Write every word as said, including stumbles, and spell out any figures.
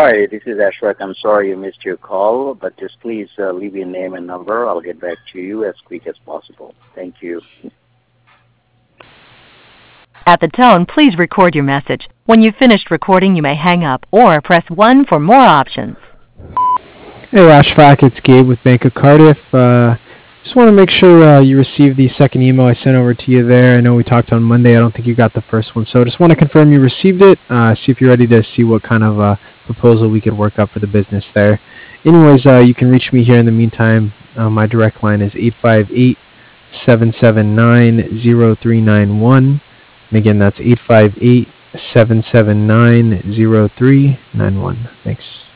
Hi, this is Ashfaq. I'm sorry you missed your call, but just please uh, leave your name and number. I'll get back to you as quick as possible. Thank you. At the tone, please record your message. When you've finished recording, you may hang up or press one for more options. Hey Ashfaq, it's Gabe with Bank of Cardiff. Uh, just want to make sure uh, you received the second email I sent over to you there. I know we talked on Monday. I don't think you got the first one, so just want to confirm you received it. Uh, see if you're ready to see what kind of uh, proposal we could work up for the business there. Anyways, uh, you can reach me here in the meantime. Uh, my direct line is eight five eight, seven seven nine, zero three nine one. And again, that's eight five eight, seven seven nine, zero three nine one. Thanks.